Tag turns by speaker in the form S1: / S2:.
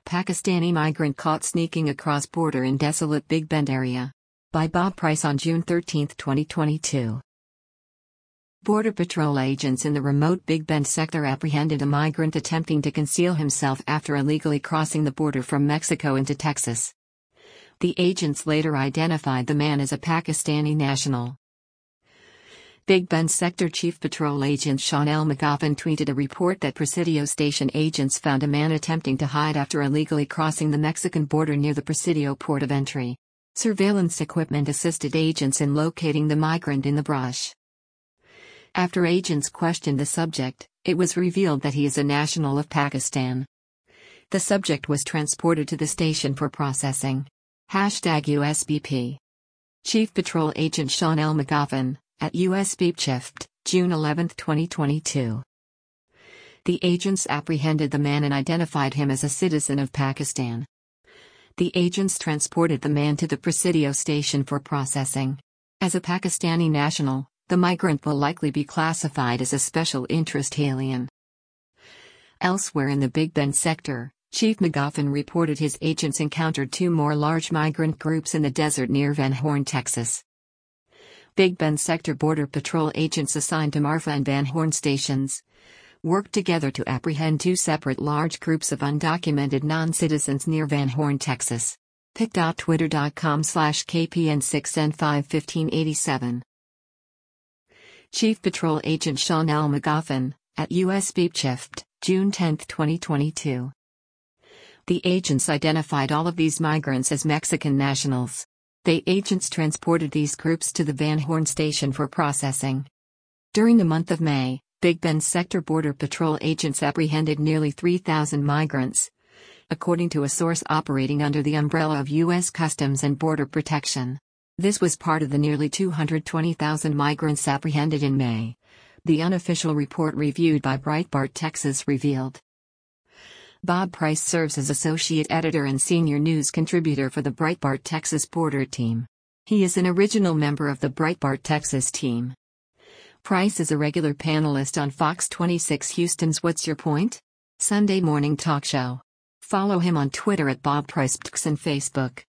S1: Pakistani migrant caught sneaking across border in desolate Big Bend area. By Bob Price on June 13, 2022. Border Patrol agents in the remote Big Bend sector apprehended a migrant attempting to conceal himself after illegally crossing the border from Mexico into Texas. The agents later identified the man as a Pakistani national. Big Bend Sector Chief Patrol Agent Sean L. McGoffin tweeted a report that Presidio Station agents found a man attempting to hide after illegally crossing the Mexican border near the Presidio port of entry. Surveillance equipment assisted agents in locating the migrant in the brush. After agents questioned the subject, it was revealed that he is a national of Pakistan. The subject was transported to the station for processing. #USBP. Chief Patrol Agent Sean L. McGoffin, at USB Chift, June 11, 2022. The agents apprehended the man and identified him as a citizen of Pakistan. The agents transported the man to the Presidio station for processing. As a Pakistani national, the migrant will likely be classified as a special interest alien. Elsewhere in the Big Bend sector, Chief McGoffin reported his agents encountered two more large migrant groups in the desert near Van Horn, Texas. Big Bend Sector Border Patrol agents assigned to Marfa and Van Horn stations worked together to apprehend two separate large groups of undocumented non-citizens near Van Horn, Texas. pic.twitter.com/KPN6N51587. Chief Patrol Agent Sean L. McGoffin, at USB Chift, June 10, 2022. The agents identified all of these migrants as Mexican nationals. The agents transported these groups to the Van Horn station for processing. During the month of May, Big Bend Sector Border Patrol agents apprehended nearly 3,000 migrants, according to a source operating under the umbrella of U.S. Customs and Border Protection. This was part of the nearly 220,000 migrants apprehended in May, the unofficial report reviewed by Breitbart Texas revealed. Bob Price serves as associate editor and senior news contributor for the Breitbart Texas Border team. He is an original member of the Breitbart Texas team. Price is a regular panelist on Fox 26 Houston's What's Your Point? Sunday morning talk show. Follow him on Twitter at Bob Price and Facebook.